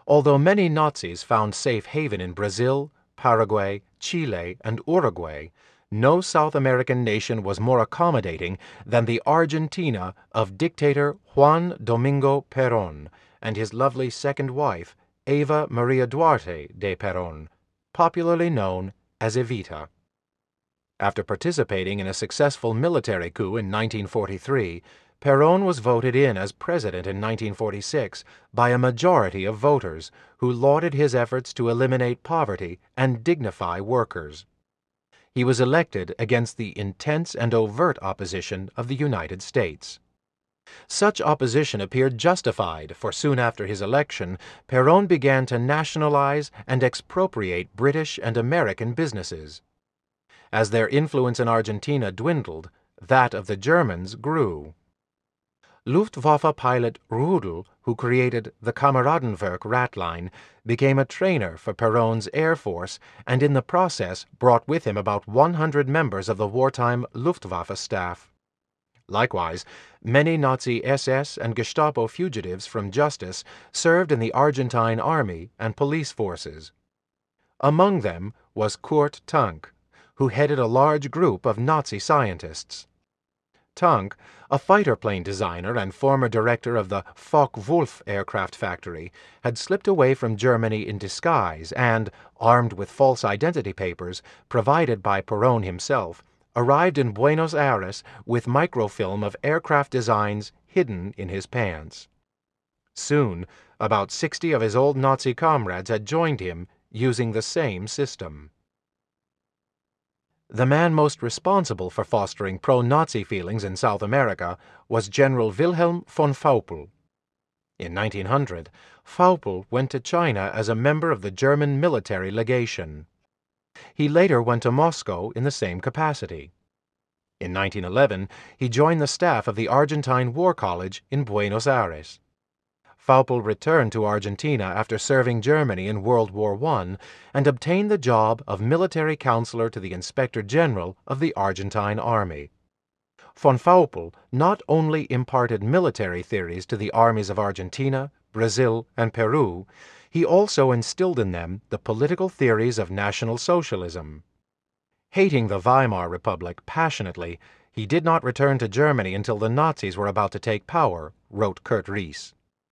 Although many Nazis found safe haven in Brazil, Paraguay, Chile, and Uruguay, no South American nation was more accommodating than the Argentina of dictator Juan Domingo Perón and his lovely second wife, Eva Maria Duarte de Perón, popularly known as Evita. After participating in a successful military coup in 1943, Perón was voted in as president in 1946 by a majority of voters who lauded his efforts to eliminate poverty and dignify workers. He was elected against the intense and overt opposition of the United States. Such opposition appeared justified, for soon after his election, Perón began to nationalize and expropriate British and American businesses. As their influence in Argentina dwindled, that of the Germans grew. Luftwaffe pilot Rudel, who created the Kameradenwerk rat line, became a trainer for Perón's Air Force and in the process brought with him about 100 members of the wartime Luftwaffe staff. Likewise, many Nazi SS and Gestapo fugitives from justice served in the Argentine army and police forces. Among them was Kurt Tank, who headed a large group of Nazi scientists. Tank, a fighter plane designer and former director of the Focke-Wulf aircraft factory, had slipped away from Germany in disguise and, armed with false identity papers provided by Perón himself, arrived in Buenos Aires with microfilm of aircraft designs hidden in his pants. Soon, about 60 of his old Nazi comrades had joined him using the same system. The man most responsible for fostering pro-Nazi feelings in South America was General Wilhelm von Faupel. In 1900, Faupel went to China as a member of the German military legation. He later went to Moscow in the same capacity. In 1911, he joined the staff of the Argentine War College in Buenos Aires. Faupel returned to Argentina after serving Germany in World War I and obtained the job of military counselor to the Inspector General of the Argentine Army. Von Faupel not only imparted military theories to the armies of Argentina, Brazil, and Peru, he also instilled in them the political theories of National Socialism. Hating the Weimar Republic passionately, he did not return to Germany until the Nazis were about to take power, wrote Kurt Riess.